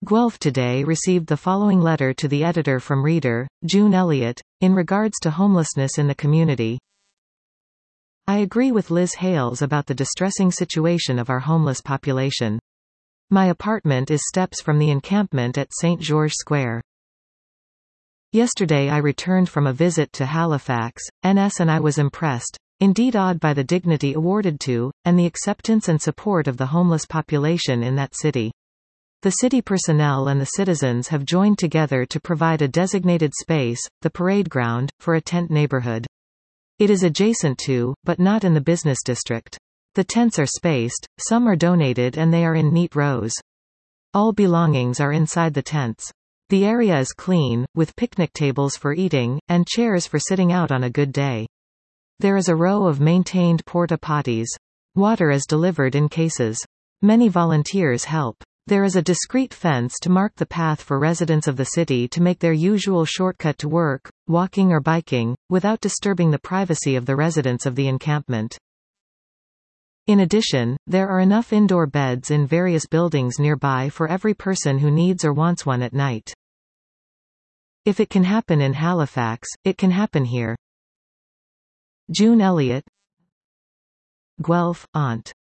Guelph Today received the following letter to the editor from reader, June Elliott, in regards to homelessness in the community. I agree with Liz Hales about the distressing situation of our homeless population. My apartment is steps from the encampment at St. George Square. Yesterday I returned from a visit to Halifax, NS, and I was impressed, indeed awed by the dignity awarded to, and the acceptance and support of the homeless population in that city. The city personnel and the citizens have joined together to provide a designated space, the parade ground, for a tent neighborhood. It is adjacent to, but not in the business district. The tents are spaced, some are donated, and they are in neat rows. All belongings are inside the tents. The area is clean, with picnic tables for eating, and chairs for sitting out on a good day. There is a row of maintained porta-potties. Water is delivered in cases. Many volunteers help. There is a discreet fence to mark the path for residents of the city to make their usual shortcut to work, walking or biking, without disturbing the privacy of the residents of the encampment. In addition, there are enough indoor beds in various buildings nearby for every person who needs or wants one at night. If it can happen in Halifax, it can happen here. June Elliott, Guelph, Ont.